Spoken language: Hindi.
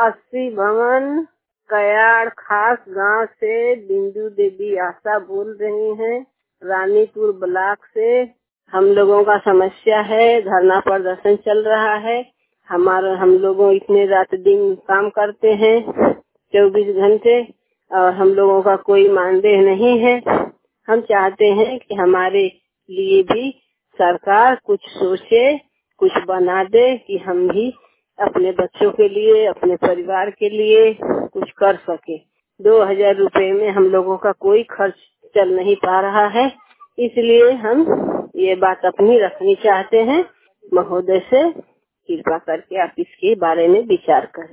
अस्सी भवन कयाड़ खास गांव से बिंदु देवी आशा बोल रही हैं, रानीपुर ब्लॉक से। हम लोगों का समस्या है, धरना प्रदर्शन चल रहा है। हम लोगों इतने रात दिन काम करते हैं 24 घंटे और हम लोगों का कोई मानदेय नहीं है। हम चाहते हैं कि हमारे लिए भी सरकार कुछ सोचे, कुछ बना दे कि हम भी अपने बच्चों के लिए, अपने परिवार के लिए कुछ कर सके। 2000 रुपए में हम लोगों का कोई खर्च चल नहीं पा रहा है, इसलिए हम ये बात अपनी रखनी चाहते हैं। महोदय से कृपा करके आप इसके बारे में विचार करें।